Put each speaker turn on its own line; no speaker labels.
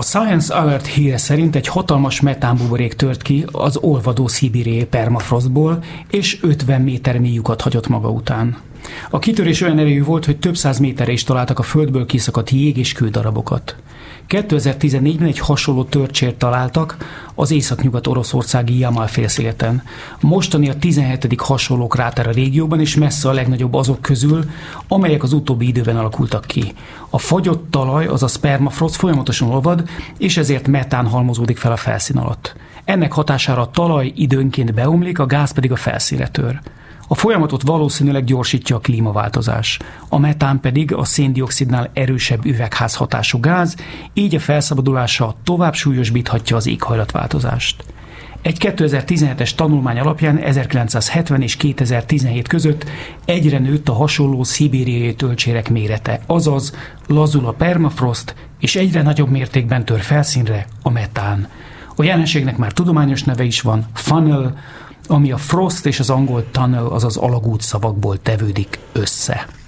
A Science Alert híre szerint egy hatalmas metánbuborék tört ki az olvadó szibériai permafrostból, és 50 méter mély lyukat hagyott maga után. A kitörés olyan erejű volt, hogy több száz méterre is találtak a földből kiszakadt jég és kődarabokat. 2014-ben egy hasonló törcsért találtak az északnyugat oroszországi Jamal-félszigeten. Mostani a 17. hasonló kráter a régióban, és messze a legnagyobb azok közül, amelyek az utóbbi időben alakultak ki. A fagyott talaj, azaz permafrost folyamatosan olvad, és ezért metán halmozódik fel a felszín alatt. Ennek hatására a talaj időnként beomlik, a gáz pedig a felszínre tör. A folyamatot valószínűleg gyorsítja a klímaváltozás. A metán pedig a széndioxidnál erősebb üvegházhatású gáz, így a felszabadulása tovább súlyosbíthatja az éghajlatváltozást. Egy 2017-es tanulmány alapján 1970 és 2017 között egyre nőtt a hasonló szibériai tölcsérek mérete, azaz lazul a permafrost, és egyre nagyobb mértékben tör felszínre a metán. A jelenségnek már tudományos neve is van, funnel, ami a frost és az angol tunnel, azaz alagút szavakból tevődik össze.